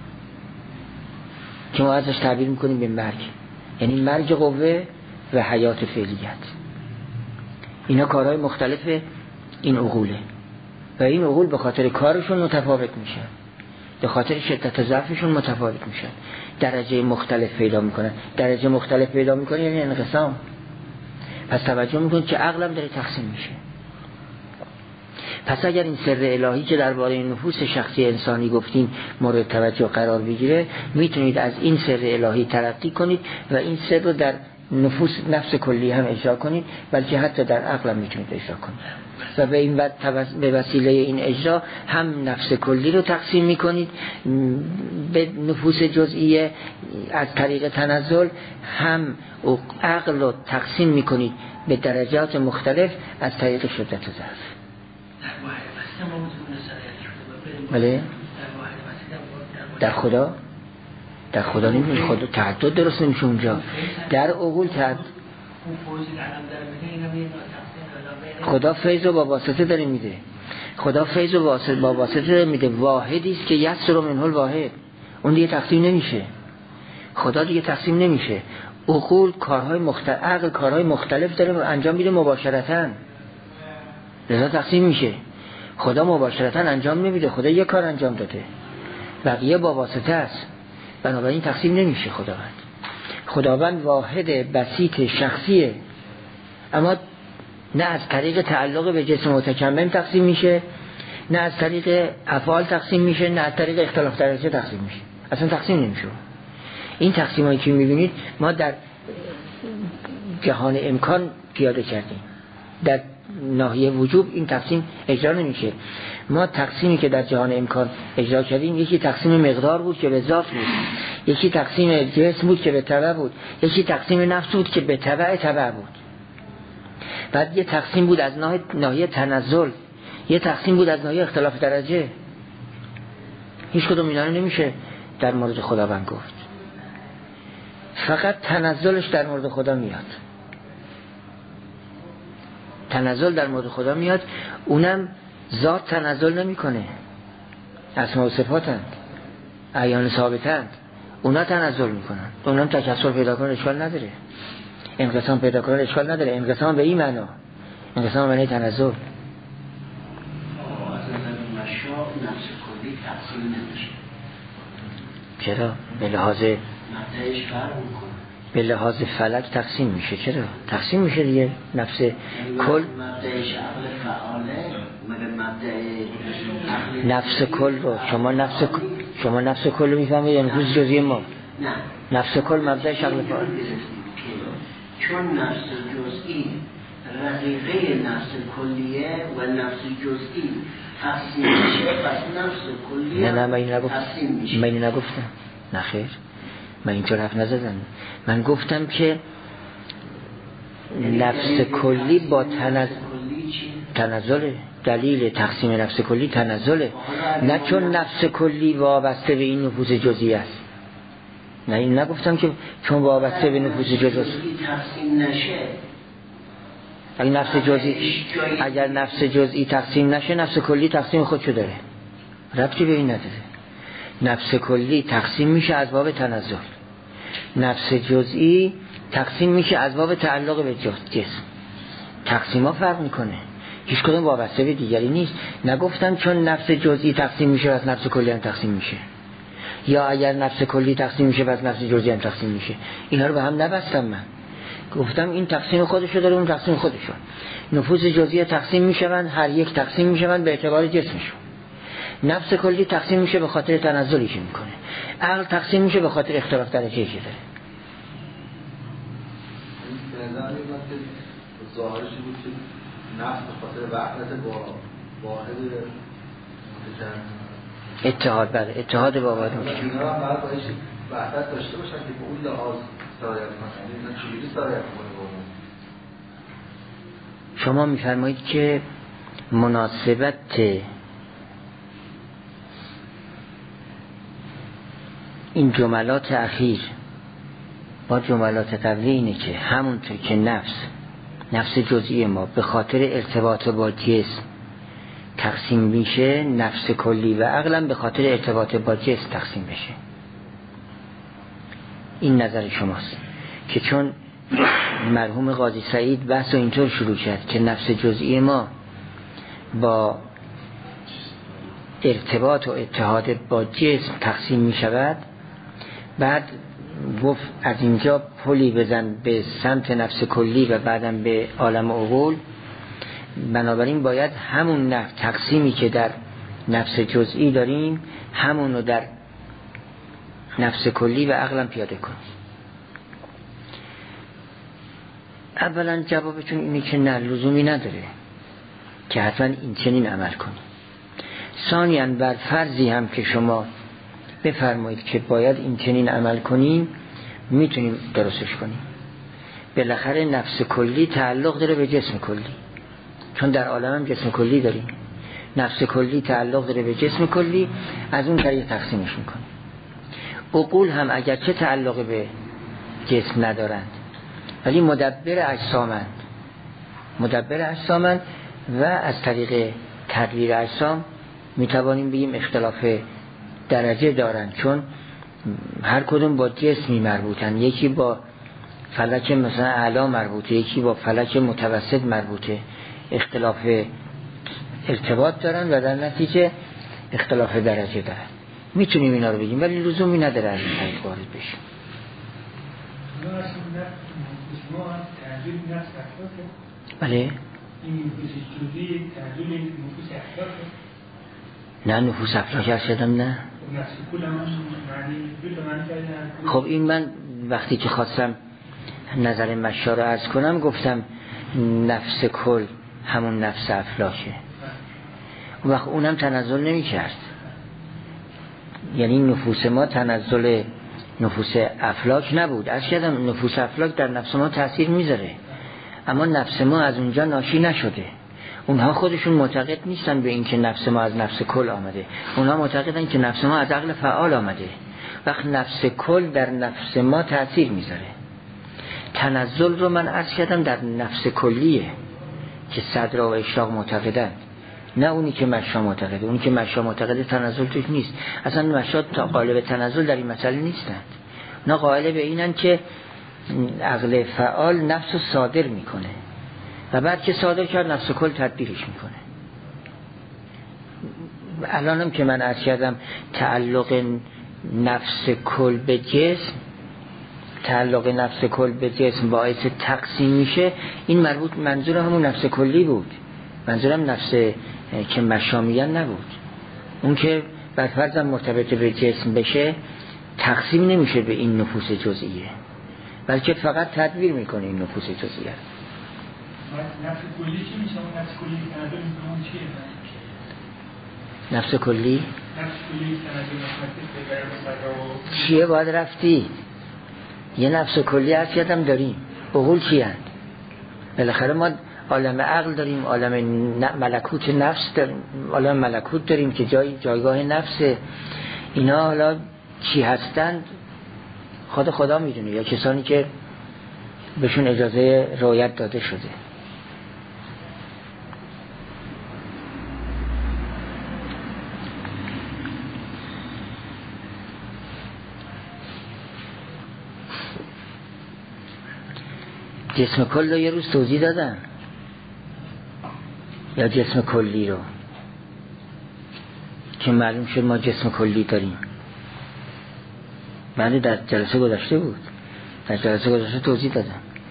که ما ازش تعبیر میکنیم به مرگ، یعنی مرگ قوه و حیات فعلیت. اینا کارهای مختلف این عقوله و این عقول به خاطر کارشون متفاوت میشن، به خاطر شدت ضعفشون متفاوت میشن، درجه مختلف پیدا میکنن. درجه مختلف پیدا میکنن یعنی انقسام. پس توجه میکنید که عقلم داره تقسیم میشه. پس اگر این سر الهی که درباره نفوس شخصی انسانی گفتیم مورد توجه قرار بگیره، میتونید از این سر الهی ترقی کنید و این سر رو در نفوس نفس کلی هم اجرا کنید، بلکه حتی در عقل هم میتونید اجرا کنید و به این به وسیله این اجرا هم نفس کلی رو تقسیم میکنید به نفوس جزئیه از طریق تنزل، هم عقل رو تقسیم میکنید به درجات مختلف از طریق شدت و ضعف. بله در خدا در خدا نمیشه، خدا تعدد درست نمیشه اونجا. در عقول تعدد خدا فیض رو با واسطه داره میده، خدا فیض رو با واسطه داره میده. واحدی است که یسر منه الواحد، اون دیگه تقسیم نمیشه، خدا دیگه تقسیم نمیشه. عقول کارهای مختلف، عقل کارهای مختلف داره انجام میده مباشرتاً، لذا تقسیم میشه. خدا مباشرتاً انجام نمیده، خدا یه کار انجام داده، بقیه با واسطه است، بنابراین تقسیم نمیشه. خداوند خداوند واحد بسیط شخصیه، اما نه از طریق تعلق به جسم متکمم تقسیم میشه، نه از طریق افعال تقسیم میشه، نه از طریق اختلاف درجه تقسیم میشه، اصلا تقسیم نمیشه. این تقسیمایی که میبینید ما در جهان امکان پیاده کردیم، در ناحیه وجوب این تقسیم اجرا نمیشه. ما تقسیمی که در جهان امکان اجرا کردیم یکی تقسیم مقدار بود که به ذات بود، یکی تقسیم جسم بود که به تبع بود، یکی تقسیم نفس بود که به تبع تبع بود. بعد یه تقسیم بود از ناحیه تنزل، یه تقسیم بود از ناحیه اختلاف درجه. هیچ کدوم اینا نمیشه در مورد خداوند گفت، فقط تنزلش در مورد خدا میاد. تنزل در مورد خدا میاد، اونم ذات تنزل نمیکنه، اسماء و صفاتند، اعیان ثابتند، اونا تنزل میکنن، اونا هم تکثر پیدا کنن اشکال نداره، انقسام پیدا کنن اشکال نداره. انقسام به این معنا، انقسام معنی تنزل. از مشا نفس کلی تقسیم نمیشه. چرا؟ به لحاظ مبدأش فرق میکنه. به لحاظ فلک تقسیم میشه. چرا؟ تقسیم میشه دیگه. نفس کل مبدأش عقل فعاله، مگه مبدأ نفس کل رو شما نفس شما نفس کل رو میفهمید یا نفس جزئی ما؟ نه، نفس کل مبدأش عقل فعاله. چون نفس جزئی رقیقه نفس کلیه و نفس جزئی تقسیم میشه، پس نفس کلیه نه نه من این نگفتم. من این نگفتم. نه خیر، من اینطور حرف نزدم. من گفتم که نفس کلی با تنزل تنزله. دلیل تقسیم نفس کلی تنزله، نه چون نفس کلی وابسته به این نفوذ جزئی است. نه این نگفتم که چون وابسته به نفوذ جزئی است تقسیم نشه. اگر نفس جزئی اگر نفس جزئی تقسیم نشه، نفس کلی تقسیم خودشو داره، ربطی به این نداره. نفس کلی تقسیم میشه از باب تنزل، نفس جزئی تقسیم میشه از باب تعلق به جسم. تقسیم ها فرق میکنه، هیچ کدوم وابسته به دیگری نیست. نگفتم چون نفس جزئی تقسیم میشه از نفس کلی هم تقسیم میشه، یا اگر نفس کلی تقسیم میشه از نفس جزئی هم تقسیم میشه. اینا رو به هم نبستم. من گفتم این تقسیم خودشو داره، اون تقسیم خودشو. نفوذ جزئی تقسیم میشوند، هر یک تقسیم میشوند به اعتبار جسمشون. نفس کلی تقسیم میشه به خاطر تنزلی که میکنه. عقل تقسیم میشه به خاطر اختلاف درجه‌ای که داره. ظاهرش بود که نفس به خاطر وحدت با واحد اتحاد بله اتحاد با واحد متجانس. اینا هم باید باید وحدت داشته باشن که به اون لحاظ سرایت کنن. اینا چجوری سرایت کنه با اون؟ شما میفرمایید که مناسبت این جملات اخیر با جملات قبلی اینه که همونطور که نفس نفس جزئی ما به خاطر ارتباط با جسم تقسیم میشه، نفس کلی و عقلم به خاطر ارتباط با جسم تقسیم بشه. این نظر شماست که چون مرحوم قاضی سعید بحث و اینطور شروع کرد که نفس جزئی ما با ارتباط و اتحاد با جسم تقسیم می شود، بعد گفت از اینجا پلی بزن به سمت نفس کلی و بعدم به عالم عقول. بنابراین باید همون نفس تقسیمی که در نفس جزئی داریم همون رو در نفس کلی و عقلم پیاده کنیم. اولا جوابتون اینه که نه، لزومی نداره که حتما این چنین عمل کنیم. ثانیاً بر فرضی هم که شما بفرمایید که باید این چنین عمل کنیم، میتونیم درستش کنیم. بالاخره نفس کلی تعلق داره به جسم کلی، چون در عالم هم جسم کلی داریم. نفس کلی تعلق داره به جسم کلی، از اون طریق تقسیمش میکنیم. عقول هم اگر چه تعلق به جسم ندارند ولی مدبر اجسامند، مدبر اجسامند و از طریق تدبیر اجسام میتوانیم بگیم اختلاف درجه دارند، چون هر کدوم با جسمی مربوطن. یکی با فلک مثلا اعلی مربوطه، یکی با فلک متوسط مربوطه، اختلاف ارتباط دارن و در نتیجه اختلاف درجه دارن. میتونیم اینا رو بگیم ولی لزومی نداره از این طریق وارد بشیم. بله نه نفوس افلاک هر شدم نه. خب این من وقتی که خواستم نظر مشا رو عرض کنم گفتم نفس کل همون نفس افلاکه، وقت اونم تنزل نمی کرد. یعنی نفوس ما تنزل نفوس افلاک نبود. عرض کردم نفوس افلاک در نفس ما تأثیر میذاره، اما نفس ما از اونجا ناشی نشده. اونها خودشون معتقد نیستن به این که نفس ما از نفس کل آمده، اونها معتقدن که نفس ما از عقل فعال آمده. وقت نفس کل در نفس ما تأثیر میذاره. تنزل رو من عرض کردم در نفس کلیه، که صدر و اشراق معتقدن، نه اونی که مشا معتقده. اونی که مشا معتقده تنزل توش نیست. اصلا مشا قائل تنزل در این مسئله نیستند. نه قائل به اینن که عقل فعال نفس رو صادر میکنه و بعد که صادر کرد نفس کل تدبیرش میکنه. الانم که من عرض کردم تعلق نفس کل به جسم، تعلق نفس کل به جسم باعث تقسیم میشه، این مربوط منظور همون نفس کلی بود، منظورم نفس که مشامیان نبود. اون که بر فرض مرتبط به جسم بشه تقسیم نمیشه به این نفوس جزئیه، بلکه فقط تدبیر میکنه این نفوس جزئیه. نفس کلی چی میشه؟ نفس کلی تنظیم اون چیه؟ نفس کلی؟ نفس کلی تنظیم چیه؟ باید رفتی یه نفس کلی هست یادم داریم. عقول چی هست؟ بالاخره ما عالم عقل داریم، عالم ملکوت نفس داریم، عالم ملکوت داریم که جای جایگاه نفسه. اینا حالا چی هستند خود خدا میدونه، یا کسانی که بهشون اجازه رعایت داده شده. جسم کل رو یه روز توضیح دادن، یا جسم کلی رو که معلوم شد ما جسم کلی داریم. من در جلسه گذشته بود، در جلسه گذشته توضیح دادم.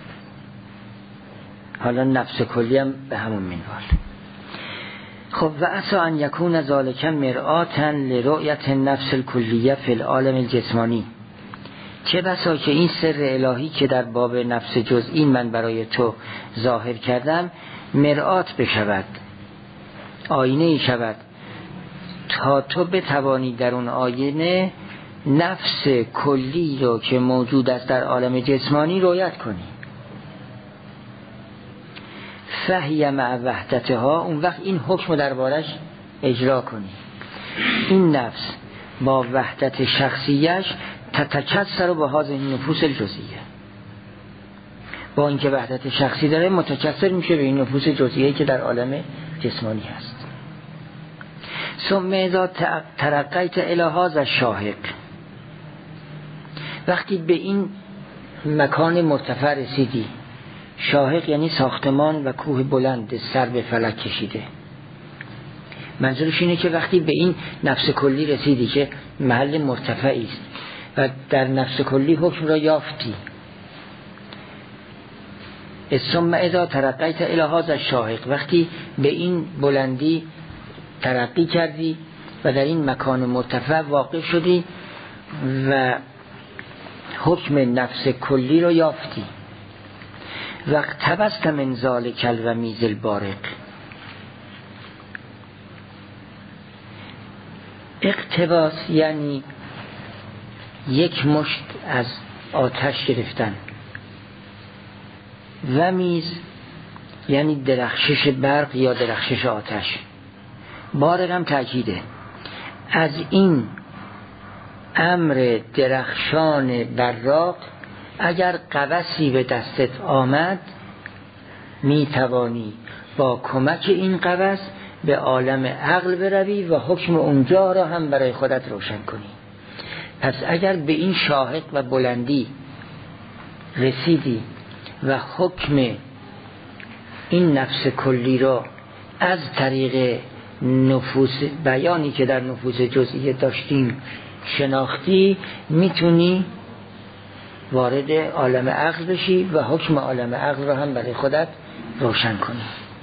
حالا نفس کلی هم به همون منوال. خب و عسى ان یکون ذلک مرآتا لرؤیت النفس الکلیه فی العالم الجسمانی. چه بسا که این سر الهی که در باب نفس جزئی من برای تو ظاهر کردم مرآت بشود، آینه ای شود، تا تو بتوانی در اون آینه نفس کلی رو که موجود است در عالم جسمانی رؤیت کنی. فهی مع وحدتها، اون وقت این حکم رو دربارش اجرا کنی. این نفس با وحدت شخصیش تتکثر به هذه النفوس الجزئیه، با اینکه وحدت شخصی داره متکثر میشه به این نفوس جزئیه که در عالم جسمانی هست. ثم اذا ترقیت الی هذا الشاهق، وقتی به این مکان مرتفع رسیدی، شاهق یعنی ساختمان و کوه بلند سر به فلک کشیده، منظورش اینه که وقتی به این نفس کلی رسیدی که محل مرتفعی است و در نفس کلی حکم را یافتی، ثم اذا ترقیت الی هذا الشاهق، وقتی به این بلندی ترقی کردی و در این مکان مرتفع واقع شدی و حکم نفس کلی رو یافتی، وقت تبست من ذالک الومیز البارق. اقتباس یعنی یک مشت از آتش گرفتن، ومیز یعنی درخشش برق یا درخشش آتش، بارق هم تأکیده. از این امر درخشان براق اگر قوسی به دستت آمد می توانی با کمک این قوس به عالم عقل بروی و حکم اونجا را هم برای خودت روشن کنی. پس اگر به این شاهق و بلندی رسیدی و حکم این نفس کلی را از طریق نفوس بیانی که در نفوس جزئیه داشتیم شناختی، میتونی وارد عالم عقل بشی و حکم عالم عقل را هم برای خودت روشن کنی.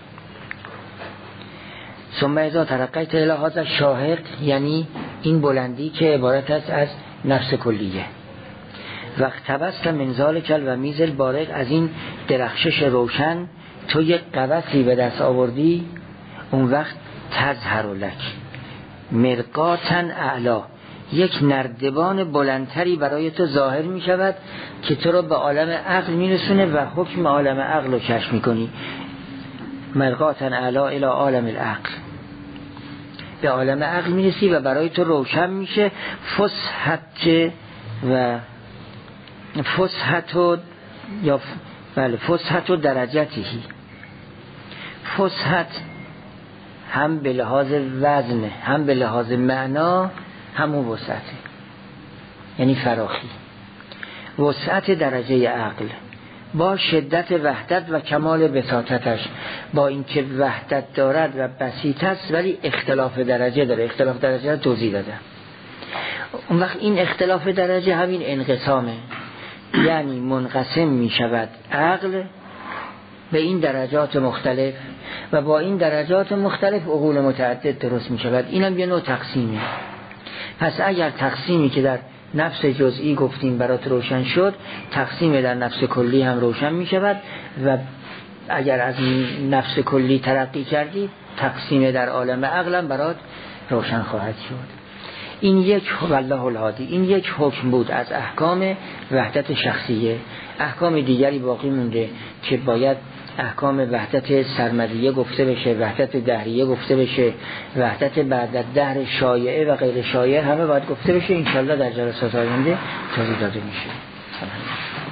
ثم اذا ترقیت الی هذا الشاهق یعنی این بلندی که عبارت است از نفس کلیه. وقت تبست من ذالک الومیز البارق، از این درخشش روشن تو یک قوسی به دست آوردی، اون وقت تظهر لک مرقاتا اعلا، یک نردبان بلندتری برای تو ظاهر می شود که تو را به عالم عقل می رسونه و حکم عالم عقل رو کشف می کنی. مرقاتا اعلا الی عالم العقل، به عالم عقل می رسی و برای تو روشن میشه فسحت و فسحت و یا بله فسحت و درجاتی، فسحت هم به لحاظ وزن هم به لحاظ معنا همون وسعته، یعنی فراخی. وسعت درجه عقل با شدت وحدت و کمال بساطتش، با اینکه وحدت دارد و بسیط است ولی اختلاف درجه داره. اختلاف درجه رو توضیح دادم. اون وقت این اختلاف درجه همین انقسامه، یعنی منقسم می شود عقل به این درجات مختلف و با این درجات مختلف عقول متعدد درست می شود. این هم یه نوع تقسیمه. پس اگر تقسیمی که در نفس جزئی گفتیم برات روشن شد، تقسیم در نفس کلی هم روشن می شود و اگر از نفس کلی ترقی کردی تقسیم در عالم عقل هم برات روشن خواهد شد. این یک والله الهادی، این یک حکم بود از احکام وحدت شخصیه. احکام دیگری باقی مونده که باید احکام وحدت سرمدیه گفته بشه، وحدت دهریه گفته بشه، وحدت بعد از دهر شایعه و غیر شایعه همه باید گفته بشه. انشالله در جلسات آینده توضیح داده میشه.